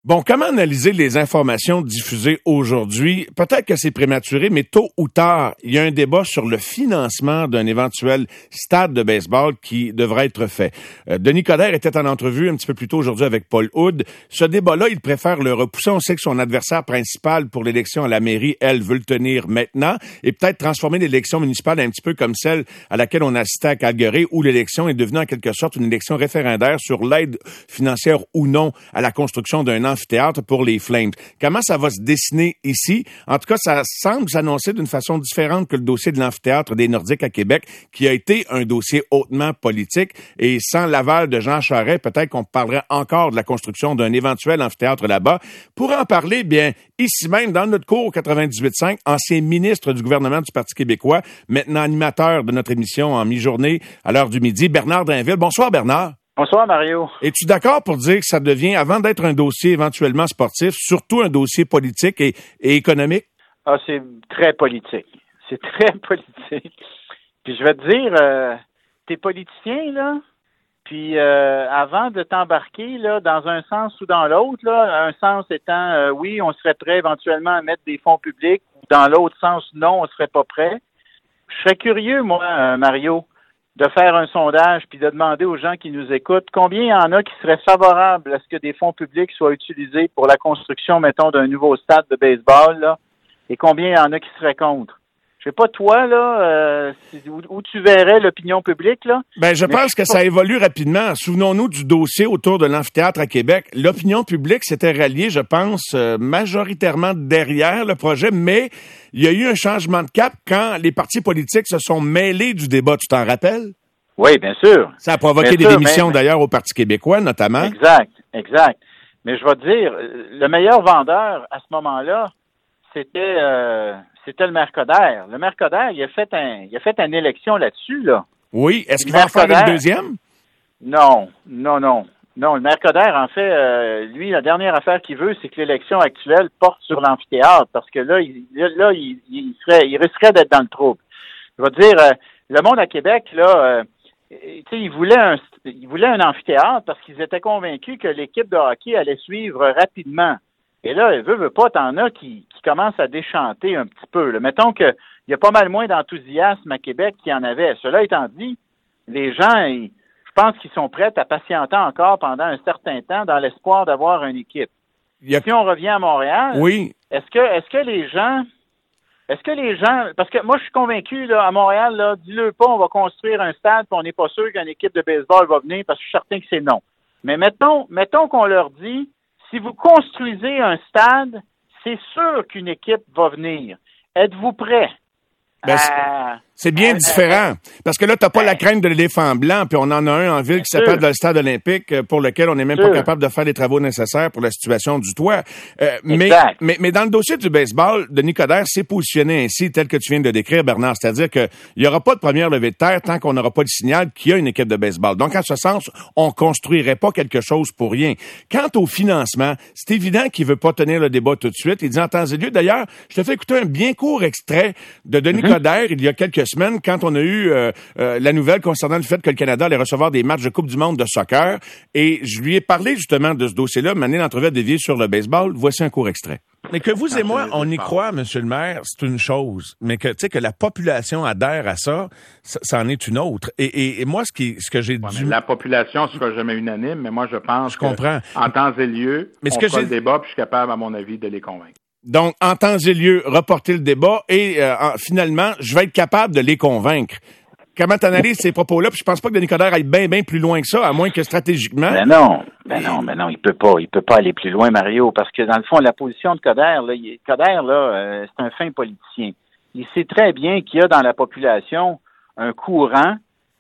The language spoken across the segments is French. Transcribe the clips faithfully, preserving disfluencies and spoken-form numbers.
Bon, comment analyser les informations diffusées aujourd'hui? Peut-être que c'est prématuré, mais tôt ou tard, il y a un débat sur le financement d'un éventuel stade de baseball qui devrait être fait. Euh, Denis Coderre était en entrevue un petit peu plus tôt aujourd'hui avec Paul Hood. Ce débat-là, il préfère le repousser. On sait que son adversaire principal pour l'élection à la mairie, elle, veut le tenir maintenant et peut-être transformer l'élection municipale un petit peu comme celle à laquelle on assistait à Calgary, où l'élection est devenue en quelque sorte une élection référendaire sur l'aide financière ou non à la construction d'un amphithéâtre pour les Flames. Comment ça va se dessiner ici? En tout cas, ça semble s'annoncer d'une façon différente que le dossier de l'amphithéâtre des Nordiques à Québec, qui a été un dossier hautement politique. Et sans l'aval de Jean Charest, peut-être qu'on parlerait encore de la construction d'un éventuel amphithéâtre là-bas. Pour en parler, bien, ici même, dans notre cours quatre-vingt-dix-huit cinq, ancien ministre du gouvernement du Parti québécois, maintenant animateur de notre émission en mi-journée à l'heure du midi, Bernard Drinville. Bonsoir, Bernard. Bonsoir, Mario. Es-tu d'accord pour dire que ça devient, avant d'être un dossier éventuellement sportif, surtout un dossier politique et, et économique? Ah, c'est très politique. C'est très politique. Puis je vais te dire, euh, t'es politicien, là, puis euh, avant de t'embarquer, là, dans un sens ou dans l'autre, là, un sens étant, euh, oui, on serait prêt éventuellement à mettre des fonds publics, ou dans l'autre sens, non, on serait pas prêt. Je serais curieux, moi, euh, Mario, de faire un sondage puis de demander aux gens qui nous écoutent combien il y en a qui seraient favorables à ce que des fonds publics soient utilisés pour la construction, mettons, d'un nouveau stade de baseball, là, et combien il y en a qui seraient contre. Je sais pas, toi, là, euh, où, où tu verrais l'opinion publique, là? Ben, je pense que ça évolue rapidement. Souvenons-nous du dossier autour de l'amphithéâtre à Québec. L'opinion publique s'était ralliée, je pense, euh, majoritairement derrière le projet, mais il y a eu un changement de cap quand les partis politiques se sont mêlés du débat. Tu t'en rappelles? Oui, bien sûr. Ça a provoqué bien des sûr, démissions, mais, d'ailleurs, au Parti québécois, notamment. Exact, exact. Mais je vais te dire, le meilleur vendeur à ce moment-là, c'était euh, c'était le maire Coderre. Le maire Coderre, il a fait un il a fait une élection là-dessus, là. Oui. Est-ce qu'il va en faire Coderre, une deuxième? Non, non, non. Non, le maire Coderre, en fait, euh, lui, la dernière affaire qu'il veut, c'est que l'élection actuelle porte sur l'amphithéâtre, parce que là, il, là, il, il serait, il risquerait d'être dans le trouble. Je vais te dire, euh, le monde à Québec, là, euh, tu sais, il voulait un, il voulait un amphithéâtre parce qu'ils étaient convaincus que l'équipe de hockey allait suivre rapidement. Et là, veut, veut pas, t'en as qui, qui commencent à déchanter un petit peu. Là. Mettons qu'il y a pas mal moins d'enthousiasme à Québec qu'il y en avait. Cela étant dit, les gens, ils, je pense qu'ils sont prêts à patienter encore pendant un certain temps dans l'espoir d'avoir une équipe. A... Si on revient à Montréal, oui. est-ce que est-ce que les gens est-ce que les gens parce que moi je suis convaincu là, à Montréal, là, dis-le pas, on va construire un stade, puis on n'est pas sûr qu'une équipe de baseball va venir parce que je suis certain que c'est non. Mais mettons, mettons qu'on leur dit si vous construisez un stade, c'est sûr qu'une équipe va venir. Êtes-vous prêts? Ben, euh, c'est bien euh, différent. Parce que là, t'as pas euh, la crainte de l'éléphant blanc, puis on en a un en ville qui s'appelle le stade olympique, pour lequel on n'est même sûr. pas capable de faire les travaux nécessaires pour la situation du toit. Euh, mais, mais, mais dans le dossier du baseball, Denis Coderre s'est positionné ainsi, tel que tu viens de le décrire, Bernard. C'est-à-dire qu'il n'y aura pas de première levée de terre tant qu'on n'aura pas le signal qu'il y a une équipe de baseball. Donc, en ce sens, on construirait pas quelque chose pour rien. Quant au financement, c'est évident qu'il veut pas tenir le débat tout de suite. Il dit en temps et lieu. D'ailleurs, je te fais écouter un bien court extrait de Denis mm-hmm. Coderre, il y a quelques semaines, quand on a eu euh, euh, la nouvelle concernant le fait que le Canada allait recevoir des matchs de Coupe du monde de soccer. Et je lui ai parlé justement de ce dossier-là, m'amener l'entrevue à dévier sur le baseball. Voici un court extrait. Mais que vous et moi, on y croit, monsieur le maire, c'est une chose. Mais que, tu sais, que la population adhère à ça, ça, ça en est une autre. Et, et, et moi, ce qui, ce que j'ai ouais, dû... La population sera jamais unanime, mais moi, je pense je comprends. que, en temps et lieu, mais ce on que fera j'ai... le débat, puis je suis capable, à mon avis, de les convaincre. Donc, en temps et lieu, reporter le débat et euh, en, finalement, je vais être capable de les convaincre. Comment t'analyses ces propos-là? Puis je pense pas que Denis Coderre aille bien, bien plus loin que ça, à moins que stratégiquement... Ben non, ben non, ben non, il peut pas, il peut pas aller plus loin, Mario, parce que dans le fond, la position de Coderre, là, il, Coderre, là, euh, c'est un fin politicien. Il sait très bien qu'il y a dans la population un courant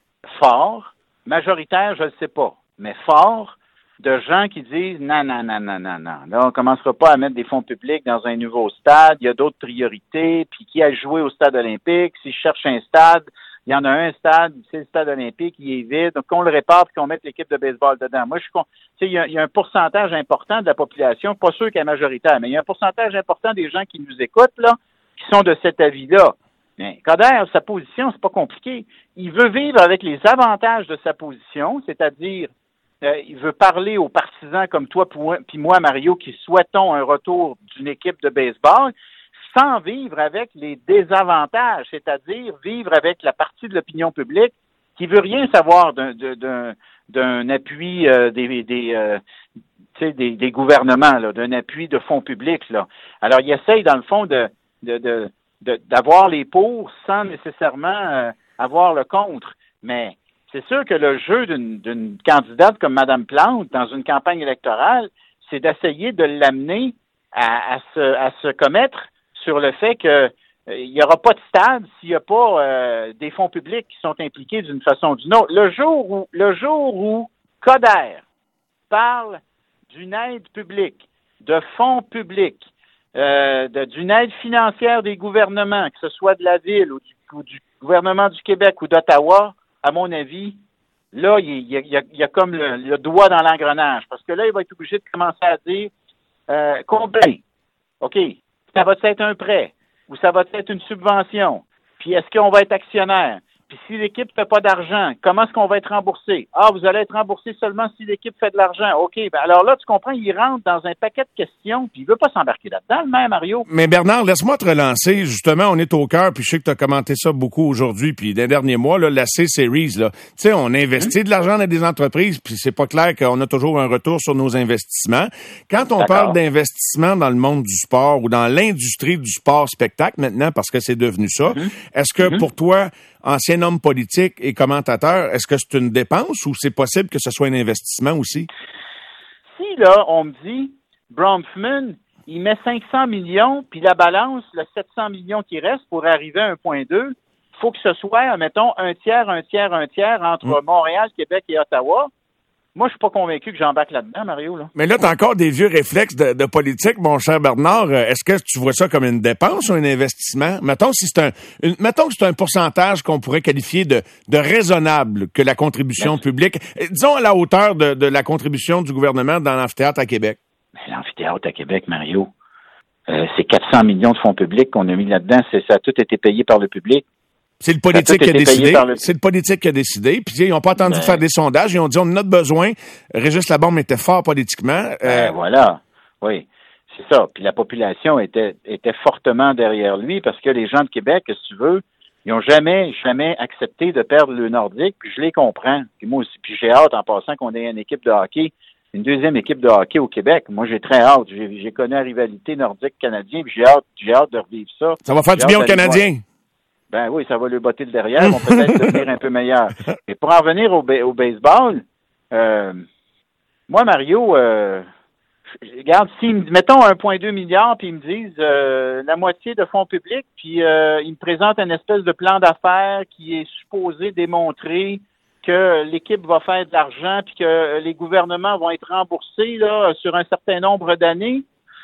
fort, majoritaire, je ne sais pas, mais fort, de gens qui disent non, non, non, non, non, non. Là, on commencera pas à mettre des fonds publics dans un nouveau stade. Il y a d'autres priorités. Puis qui a joué au stade olympique? Si je cherche un stade, il y en a un stade, c'est le stade olympique, il est vide. Donc, qu'on le répare et qu'on mette l'équipe de baseball dedans. Moi, je suis con... Tu sais, il y a, il y a un pourcentage important de la population, pas sûr qu'elle est majoritaire, mais il y a un pourcentage important des gens qui nous écoutent, là, qui sont de cet avis-là. Mais Coderre, sa position, c'est pas compliqué. Il veut vivre avec les avantages de sa position, c'est-à-dire euh, il veut parler aux partisans comme toi puis moi, Mario, qui souhaitons un retour d'une équipe de baseball, sans vivre avec les désavantages, c'est-à-dire vivre avec la partie de l'opinion publique qui veut rien savoir d'un, d'un, d'un appui euh, des, des, euh, des, des gouvernements, là, d'un appui de fonds publics. Là. Alors, il essaye, dans le fond, de, de, de, de d'avoir les pour sans nécessairement euh, avoir le contre. Mais c'est sûr que le jeu d'une, d'une candidate comme Mme Plante dans une campagne électorale, c'est d'essayer de l'amener à, à, se, à se commettre sur le fait que euh, il n'y aura pas de stade s'il n'y a pas euh, des fonds publics qui sont impliqués d'une façon ou d'une autre. Le jour où le jour où Coder parle d'une aide publique, de fonds publics, euh, de, d'une aide financière des gouvernements, que ce soit de la Ville ou du, ou du gouvernement du Québec ou d'Ottawa, à mon avis, là, il y a, il y a, il y a comme le, le doigt dans l'engrenage. Parce que là, il va être obligé de commencer à dire euh, combien? OK. Ça va être un prêt ou ça va être une subvention? Puis est-ce qu'on va être actionnaire? Puis si l'équipe ne fait pas d'argent, comment est-ce qu'on va être remboursé? Ah, vous allez être remboursé seulement si l'équipe fait de l'argent. OK, ben alors là, tu comprends, il rentre dans un paquet de questions, puis il veut pas s'embarquer là-dedans, le même, Mario. Mais Bernard, laisse-moi te relancer. Justement, on est au cœur, puis je sais que tu as commenté ça beaucoup aujourd'hui, puis dans les derniers mois, là, la C-Series, là, tu sais, on investit mmh. de l'argent dans des entreprises, puis c'est pas clair qu'on a toujours un retour sur nos investissements. Quand on D'accord. parle d'investissement dans le monde du sport ou dans l'industrie du sport-spectacle maintenant, parce que c'est devenu ça, mmh. est-ce que mmh. pour toi, ancien homme politique et commentateur, est-ce que c'est une dépense ou c'est possible que ce soit un investissement aussi? Si, là, on me dit, Bronfman, il met cinq cents millions, puis la balance, le sept cents millions qui reste pour arriver à un virgule deux, il faut que ce soit, mettons, un tiers, un tiers, un tiers entre mmh. Montréal, Québec et Ottawa. Moi, je suis pas convaincu que j'embarque là-dedans, Mario. Là. Mais là, t'as encore des vieux réflexes de, de politique, mon cher Bernard. Est-ce que tu vois ça comme une dépense ou un investissement? Mettons, si c'est un, une, mettons que c'est un pourcentage qu'on pourrait qualifier de, de raisonnable que la contribution Merci. publique, disons à la hauteur de, de la contribution du gouvernement dans l'amphithéâtre à Québec. Mais l'amphithéâtre à Québec, Mario, euh, c'est quatre cents millions de fonds publics qu'on a mis là-dedans. C'est, ça a tout été payé par le public. C'est le politique qui a décidé. Le... C'est le politique qui a décidé. Puis ils n'ont pas attendu ben... faire des sondages. Ils ont dit on a besoin. Régis Labombe était fort politiquement. Euh... Ben, voilà. Oui. C'est ça. Puis la population était était fortement derrière lui parce que les gens de Québec, si tu veux, ils n'ont jamais, jamais accepté de perdre le Nordique. Puis je les comprends. Puis moi aussi. Puis j'ai hâte en passant qu'on ait une équipe de hockey, une deuxième équipe de hockey au Québec. Moi, j'ai très hâte. J'ai, j'ai connu la rivalité nordique-canadien. Puis j'ai hâte, j'ai hâte de revivre ça. Ça va faire j'ai du bien aux Canadiens. Voir. Ben oui, ça va lui botter le derrière, ils vont peut-être devenir un peu meilleurs. Mais pour en revenir au, ba- au baseball, euh, moi, Mario, euh, regarde, si mettons un virgule deux milliard, puis ils me disent euh, la moitié de fonds publics, puis euh, ils me présentent un espèce de plan d'affaires qui est supposé démontrer que l'équipe va faire de l'argent, puis que les gouvernements vont être remboursés là sur un certain nombre d'années.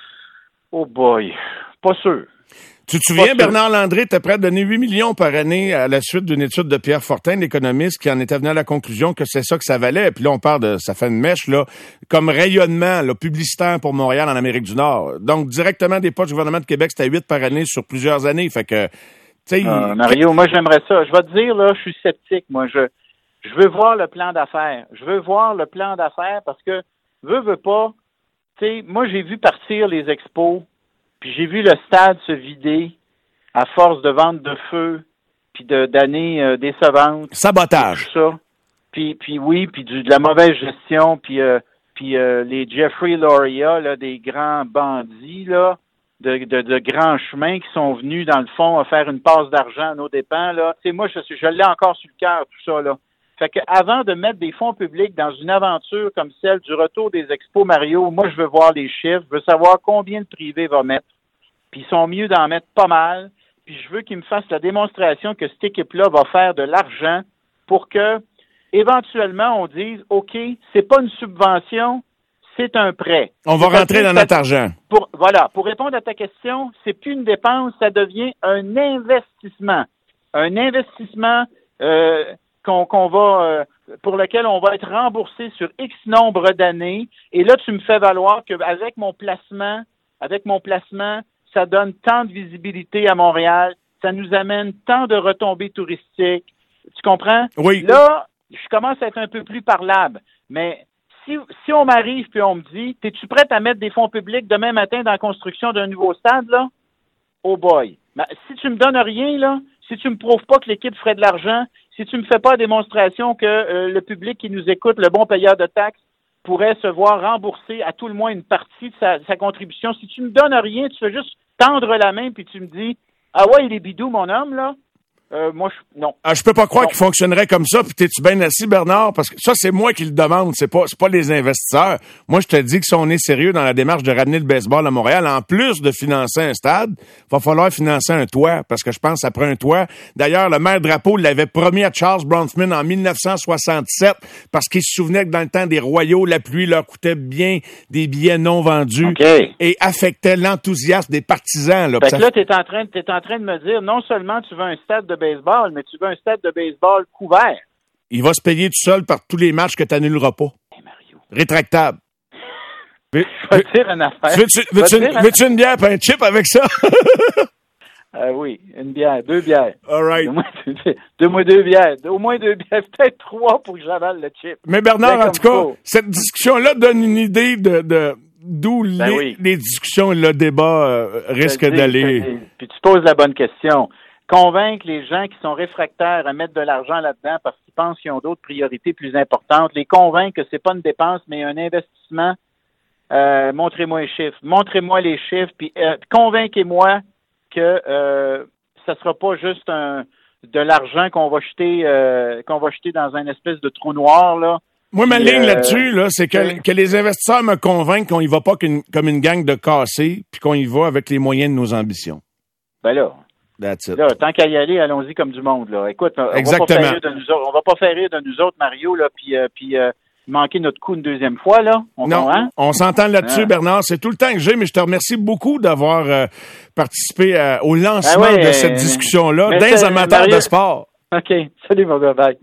Oh boy, pas sûr. Tu te souviens, Bernard Landry était prêt à donner huit millions par année à la suite d'une étude de Pierre Fortin, l'économiste, qui en était venu à la conclusion que c'est ça que ça valait. Puis là, on parle de, ça fait une mèche, là, comme rayonnement, là, publicitaire pour Montréal en Amérique du Nord. Donc, directement des poches du gouvernement de Québec, c'était huit par année sur plusieurs années. Fait que, tu sais. Euh, Mario, moi, j'aimerais ça. Je vais te dire, là, je suis sceptique. Moi, je, je veux voir le plan d'affaires. Je veux voir le plan d'affaires parce que, veux, veux pas, tu sais, moi, j'ai vu partir les expos. Puis j'ai vu le stade se vider à force de vente de feu, puis de, d'années euh, décevantes. Sabotage. Tout ça. Puis, puis oui, puis du, de la mauvaise gestion, puis, euh, puis euh, les Jeffrey Loria, là, des grands bandits, là, de, de, de grands chemins qui sont venus, dans le fond, à faire une passe d'argent à nos dépens, là. Tu sais, moi, je, je l'ai encore sur le cœur, tout ça, là. Fait que avant de mettre des fonds publics dans une aventure comme celle du retour des expos, Mario, moi, je veux voir les chiffres, je veux savoir combien le privé va mettre. Puis ils sont mieux d'en mettre pas mal. Puis je veux qu'ils me fassent la démonstration que cette équipe-là va faire de l'argent pour que, éventuellement, on dise, OK, c'est pas une subvention, c'est un prêt. On va rentrer dans notre argent. Pour, voilà. Pour répondre à ta question, c'est plus une dépense, ça devient un investissement. Un investissement, euh, Qu'on, qu'on va, euh, pour lequel on va être remboursé sur X nombre d'années. Et là, tu me fais valoir qu'avec mon placement, avec mon placement, ça donne tant de visibilité à Montréal, ça nous amène tant de retombées touristiques. Tu comprends? Oui. Là, je commence à être un peu plus parlable. Mais si, si on m'arrive puis on me dit, es-tu prête à mettre des fonds publics demain matin dans la construction d'un nouveau stade, là? Oh boy. Mais si tu me donnes rien, là, si tu me prouves pas que l'équipe ferait de l'argent, si tu me fais pas la démonstration que euh, le public qui nous écoute, le bon payeur de taxes, pourrait se voir rembourser à tout le moins une partie de sa, sa contribution, si tu me donnes rien, tu fais juste tendre la main puis tu me dis, ah ouais, il est bidou, mon homme, là. Euh, moi, je, non. Ah, je peux pas croire non. qu'il fonctionnerait comme ça, puis t'es-tu bien assis, Bernard? Parce que ça, c'est moi qui le demande, c'est pas, c'est pas les investisseurs. Moi, je te dis que si on est sérieux dans la démarche de ramener le baseball à Montréal, en plus de financer un stade, va falloir financer un toit, parce que je pense que ça prend un toit. D'ailleurs, le maire Drapeau l'avait promis à Charles Bronfman en dix-neuf cent soixante-sept, parce qu'il se souvenait que dans le temps des royaux, la pluie leur coûtait bien des billets non vendus okay. et affectait l'enthousiasme des partisans. Là, fait ça... que là, t'es en train, t'es en train de me dire, non seulement tu veux un stade de baseball, mais tu veux un stade de baseball couvert. Il va se payer tout seul par tous les matchs que tu n'annuleras pas. Hey Mario. Rétractable. Je vais te dire une affaire. Veux-tu, veux-tu, une, veux-tu une bière et un chip avec ça? Ah oui, une bière, deux bières. All right. Deux-moi deux bières. Au moins deux bières, peut-être trois pour que j'avale le chip. Mais Bernard, en tout cas, faut. cette discussion-là donne une idée de... de... d'où ben les, oui. les discussions et le débat euh, risquent dis, d'aller. Puis tu poses la bonne question. Convaincre les gens qui sont réfractaires à mettre de l'argent là-dedans parce qu'ils pensent qu'ils ont d'autres priorités plus importantes, les convaincre que c'est pas une dépense, mais un investissement. Euh, montrez-moi les chiffres. Montrez-moi les chiffres, puis euh, convainquez-moi que euh, ça sera pas juste un de l'argent qu'on va jeter euh, qu'on va jeter dans un espèce de trou noir, là. Moi, ma Puis, ligne euh, là-dessus, là, c'est que, que les investisseurs me convainquent qu'on y va pas qu'une, comme une gang de cassés, puis qu'on y va avec les moyens de nos ambitions. Ben là. That's it. Là, tant qu'à y aller, allons-y comme du monde, là. Écoute, on Exactement. va pas faire rire de nous autres, on va pas faire rire de nous autres, Mario, là, puis euh, puis euh, manquer notre coup une deuxième fois, là. On non, hein? on s'entend là-dessus, ah. Bernard. C'est tout le temps que j'ai, mais je te remercie beaucoup d'avoir euh, participé euh, au lancement ah ouais, de cette euh, discussion-là, d'un amateur de sport. OK. Salut, mon gars. Bye.